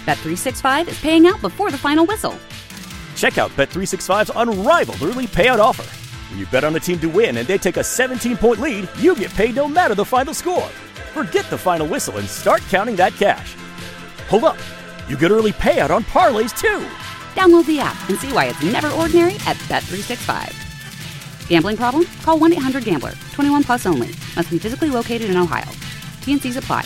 Bet365 is paying out before the final whistle. Check out Bet365's unrivaled early payout offer. When you bet on a team to win and they take a 17-point lead, you get paid no matter the final score. Forget the final whistle and start counting that cash. Hold up. You get early payout on parlays, too. Download the app and see why it's never ordinary at Bet365. Gambling problem? Call 1-800-GAMBLER. 21 plus only. Must be physically located in Ohio. T&Cs apply.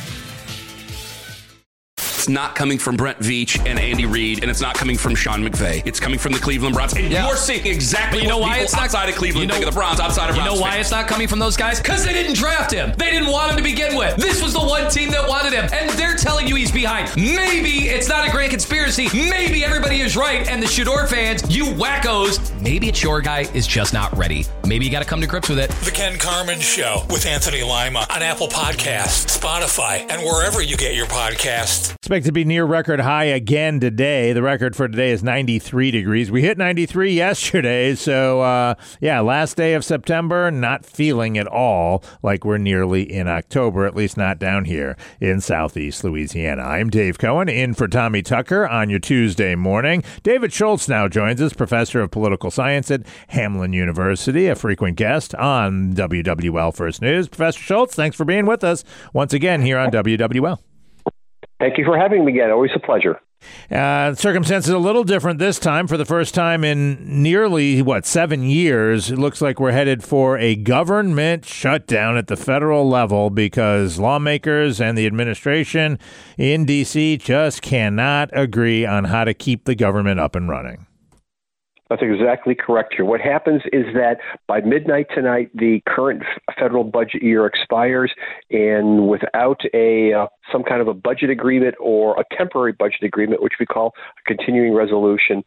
It's not coming from Brent Veach and Andy Reid, and it's not coming from Sean McVay. It's coming from the Cleveland Browns. And you're seeing exactly what people outside of Cleveland think of the Browns, outside of Browns. You know why it's not coming from those guys? Because they didn't draft him. They didn't want him to begin with. This was the one team that wanted him, and they're telling you he's behind. Maybe it's not a grand conspiracy. Maybe everybody is right, and the Shador fans, you wackos, maybe it's your guy is just not ready. Maybe you got to come to grips with it. The Ken Carman Show with Anthony Lima on Apple Podcasts, Spotify, and wherever you get your podcasts. Expect to be near record high again today. The record for today is 93 degrees. We hit 93 yesterday, so last day of September, not feeling at all like we're nearly in October, at least not down here in Southeast Louisiana. I'm Dave Cohen, in for Tommy Tucker on your Tuesday morning. David Schultz now joins us, professor of political science at Hamline University, a frequent guest on WWL First News. Professor Schultz, thanks for being with us once again here on WWL. Thank you for having me again. Always a pleasure. Circumstances a little different this time. For the first time in nearly, 7 years, it looks like we're headed for a government shutdown at the federal level because lawmakers and the administration in D.C. just cannot agree on how to keep the government up and running. That's exactly correct here. What happens is that by midnight tonight, the current federal budget year expires, and without some kind of a budget agreement or a temporary budget agreement, which we call a continuing resolution,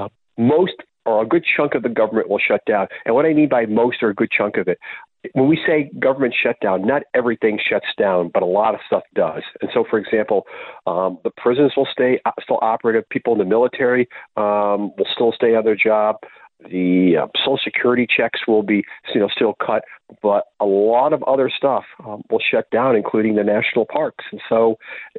most or a good chunk of the government will shut down. And what I mean by most or a good chunk of it, when we say government shutdown, not everything shuts down, but a lot of stuff does. And so, for example, the prisons will stay still operative. People in the military will still stay on their job. The Social Security checks will be still cut, but a lot of other stuff will shut down, including the national parks. And so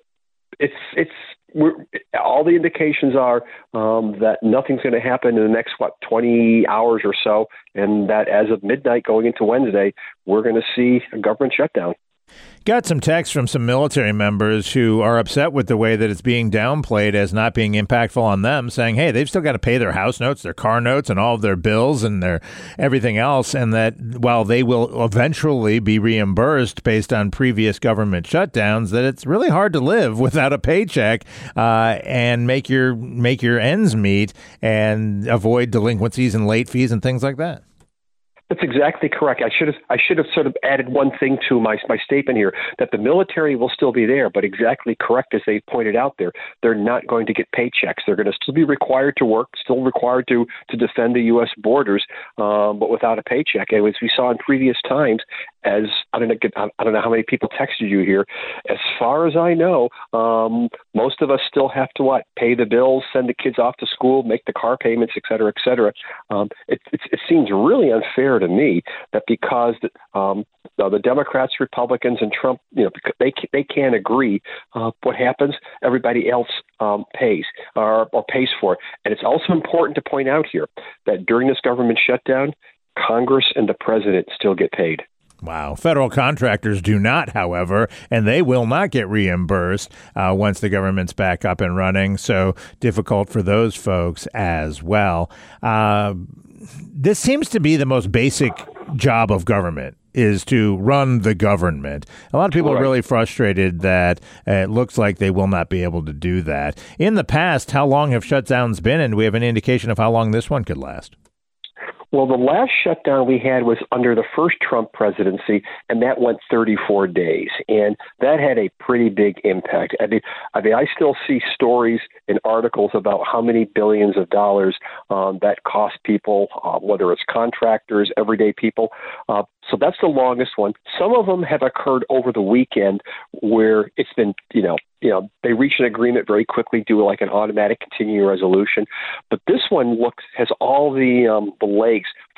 all the indications are that nothing's going to happen in the next 20 hours or so, and that as of midnight going into Wednesday, we're going to see a government shutdown. Got some texts from some military members who are upset with the way that it's being downplayed as not being impactful on them, saying, hey, they've still got to pay their house notes, their car notes, and all of their bills and their everything else, and that while they will eventually be reimbursed based on previous government shutdowns, that it's really hard to live without a paycheck and make your ends meet and avoid delinquencies and late fees and things like that. That's exactly correct. I should have sort of added one thing to my statement here, that the military will still be there, but exactly correct as they pointed out there, they're not going to get paychecks. They're going to still be required to work, still required to defend the U.S. borders, but without a paycheck. And as we saw in previous times, as I don't know how many people texted you here. As far as I know, most of us still have to pay the bills, send the kids off to school, make the car payments, et cetera, et cetera. It seems really unfair to me that because the Democrats, Republicans, and Trump, they can't agree. What happens? Everybody else pays or pays for it. And it's also important to point out here that during this government shutdown, Congress and the president still get paid. Wow. Federal contractors do not, however, and they will not get reimbursed once the government's back up and running. So difficult for those folks as well. This seems to be the most basic job of government, is to run the government. A lot of people are really frustrated that it looks like they will not be able to do that. In the past, how long have shutdowns been? And do we have an indication of how long this one could last? Well, the last shutdown we had was under the first Trump presidency, and that went 34 days, and that had a pretty big impact. I mean, I still see stories and articles about how many billions of dollars that cost people, whether it's contractors, everyday people. So that's the longest one. Some of them have occurred over the weekend where it's been, they reach an agreement very quickly, do like an automatic continuing resolution. But this one has all the legs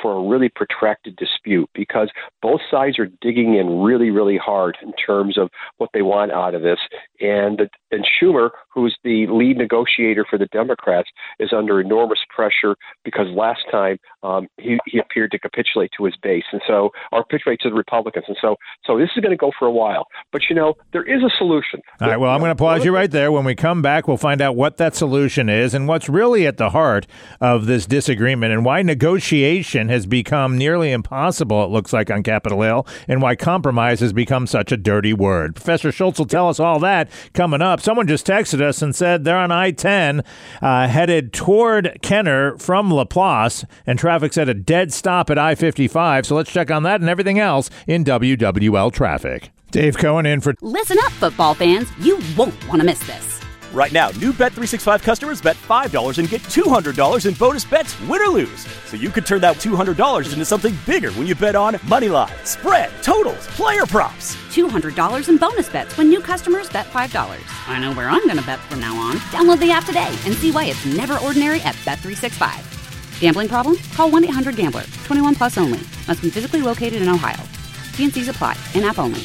for a really protracted dispute because both sides are digging in really, really hard in terms of what they want out of this. And Schumer, who's the lead negotiator for the Democrats, is under enormous pressure because last time he appeared to capitulate to his base, or capitulate to the Republicans. And so this is going to go for a while. But, there is a solution. All right, well, I'm going to pause you right there. When we come back, we'll find out what that solution is and what's really at the heart of this disagreement and why negotiation has become nearly impossible, it looks like, on Capitol Hill, and why compromise has become such a dirty word. Professor Schultz will tell us all that coming up. Someone just texted us and said they're on I-10 headed toward Kenner from Laplace, and traffic's at a dead stop at I-55. So let's check on that and everything else in WWL Traffic. Dave Cohen in for... Listen up, football fans. You won't want to miss this. Right now, new Bet365 customers bet $5 and get $200 in bonus bets, win or lose. So you could turn that $200 into something bigger when you bet on money line, spread, totals, player props. $200 in bonus bets when new customers bet $5. I know where I'm going to bet from now on. Download the app today and see why it's never ordinary at Bet365. Gambling problem? Call 1-800-GAMBLER. 21 plus only. Must be physically located in Ohio. T&Cs apply. In-app only.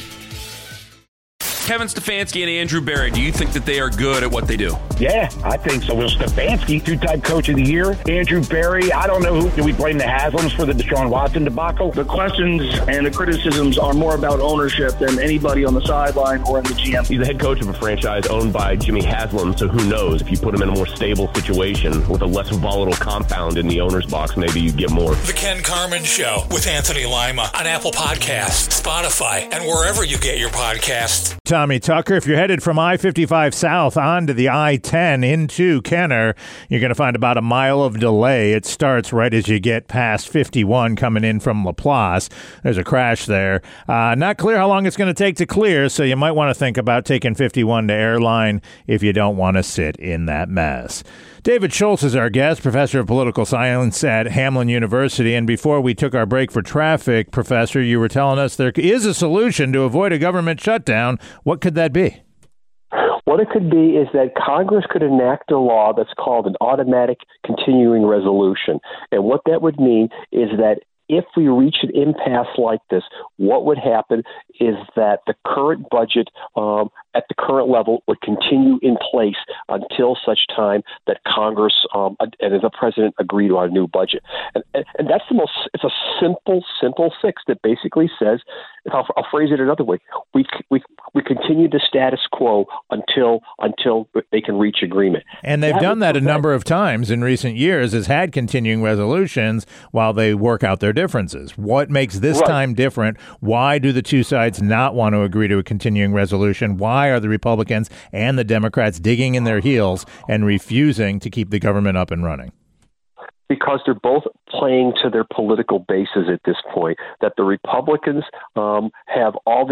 Kevin Stefanski and Andrew Berry, do you think that they are good at what they do? Yeah, I think so. Will Stefanski, two-time coach of the year. Andrew Berry, I don't know do we blame the Haslams for the Deshaun Watson debacle? The questions and the criticisms are more about ownership than anybody on the sideline or in the GM. He's the head coach of a franchise owned by Jimmy Haslam, so who knows? If you put him in a more stable situation with a less volatile compound in the owner's box, maybe you get more. The Ken Carman Show with Anthony Lima on Apple Podcasts, Spotify, and wherever you get your podcasts. Tommy Tucker, if you're headed from I-55 south onto the I-10 into Kenner, you're going to find about a mile of delay. It starts right as you get past 51 coming in from Laplace. There's a crash there. Not clear how long it's going to take to clear, so you might want to think about taking 51 to Airline if you don't want to sit in that mess. David Schultz is our guest, professor of political science at Hamline University. And before we took our break for traffic, Professor, you were telling us there is a solution to avoid a government shutdown. What could that be? What it could be is that Congress could enact a law that's called an automatic continuing resolution. And what that would mean is that if we reach an impasse like this, what would happen is that the current budget at the current level would continue in place until such time that Congress and the president agree to a new budget. And that's it's a simple fix that basically says, I'll phrase it another way, we continue the status quo until they can reach agreement. And they've done that a number of times in recent years, has had continuing resolutions while they work out their differences. What makes this time different? Why do the two sides not want to agree to a continuing resolution? Why are the Republicans and the Democrats digging in their heels and refusing to keep the government up and running? Because they're both playing to their political bases at this point. That the Republicans have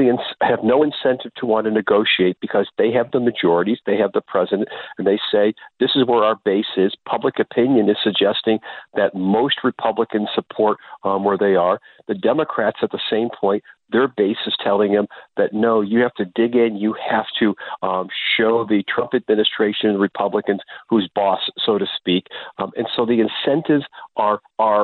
no incentive to want to negotiate because they have the majorities, they have the president, and they say this is where our base is. Public opinion is suggesting that most Republicans support where they are. The Democrats, at the same point, their base is telling them that, no, you have to dig in. You have to show the Trump administration and Republicans who's boss, so to speak. And so the incentives are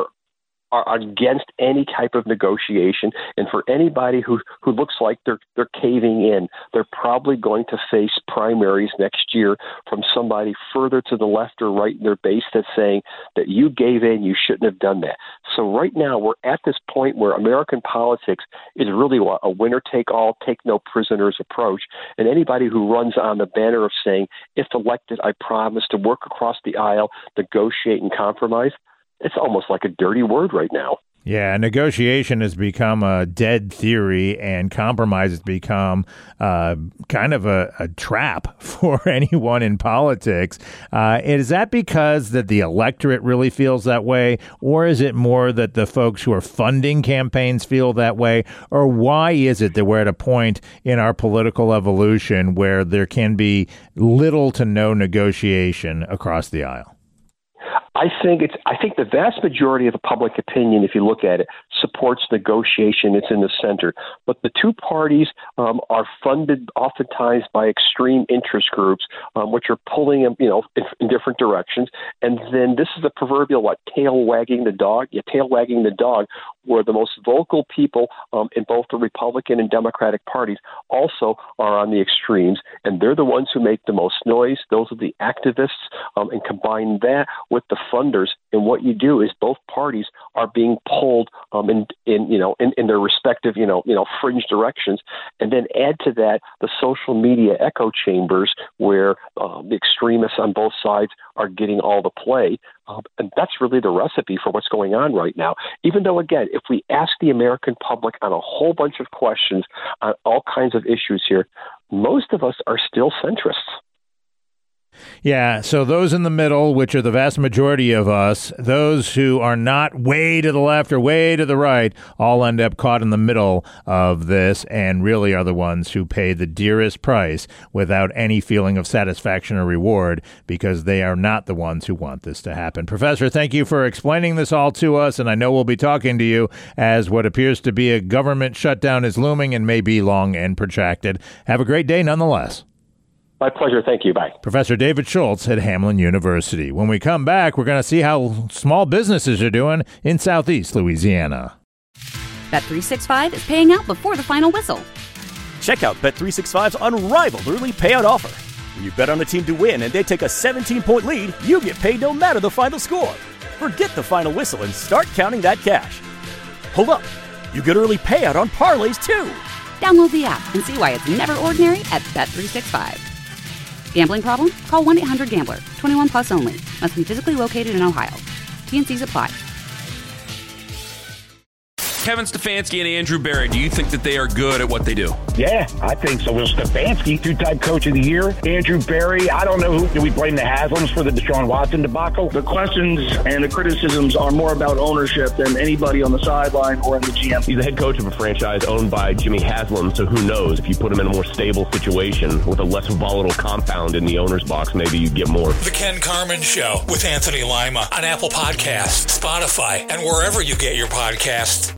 against any type of negotiation. And for anybody who looks like they're caving in, they're probably going to face primaries next year from somebody further to the left or right in their base that's saying that you gave in, you shouldn't have done that. So right now we're at this point where American politics is really a winner-take-all, take-no-prisoners approach. And anybody who runs on the banner of saying, if elected, I promise to work across the aisle, negotiate and compromise, it's almost like a dirty word right now. Yeah, negotiation has become a dead theory, and compromise has become kind of a trap for anyone in politics. Is that because that the electorate really feels that way, or is it more that the folks who are funding campaigns feel that way, or why is it that we're at a point in our political evolution where there can be little to no negotiation across the aisle? I think the vast majority of the public opinion, if you look at it, supports negotiation. It's in the center. But the two parties are funded oftentimes by extreme interest groups, which are pulling them, in different directions. And then this is the proverbial tail wagging the dog. Tail wagging the dog, where the most vocal people in both the Republican and Democratic parties also are on the extremes, and they're the ones who make the most noise. Those are the activists, and combine that with the funders, and what you do is both parties are being pulled in their respective fringe directions, and then add to that the social media echo chambers where the extremists on both sides are getting all the play. And that's really the recipe for what's going on right now. Even though, again, if we ask the American public on a whole bunch of questions on all kinds of issues here, most of us are still centrists. Yeah, so those in the middle, which are the vast majority of us, those who are not way to the left or way to the right, all end up caught in the middle of this and really are the ones who pay the dearest price without any feeling of satisfaction or reward because they are not the ones who want this to happen. Professor, thank you for explaining this all to us, and I know we'll be talking to you as what appears to be a government shutdown is looming and may be long and protracted. Have a great day nonetheless. My pleasure. Thank you. Bye. Professor David Schultz at Hamline University. When we come back, we're going to see how small businesses are doing in Southeast Louisiana. Bet365 is paying out before the final whistle. Check out Bet365's unrivaled early payout offer. When you bet on a team to win and they take a 17-point lead, you get paid no matter the final score. Forget the final whistle and start counting that cash. Hold up. You get early payout on parlays, too. Download the app and see why it's never ordinary at Bet365. Gambling problem? Call 1-800-GAMBLER. 21 plus only. Must be physically located in Ohio. T&Cs apply. Kevin Stefanski and Andrew Berry, do you think that they are good at what they do? Yeah, I think so. Will Stefanski, two-time coach of the year. Andrew Berry, I don't know do we blame the Haslams for the Deshaun Watson debacle? The questions and the criticisms are more about ownership than anybody on the sideline or in the GM. He's the head coach of a franchise owned by Jimmy Haslam, so who knows? If you put him in a more stable situation with a less volatile compound in the owner's box, maybe you get more. The Ken Carman Show with Anthony Lima on Apple Podcasts, Spotify, and wherever you get your podcasts.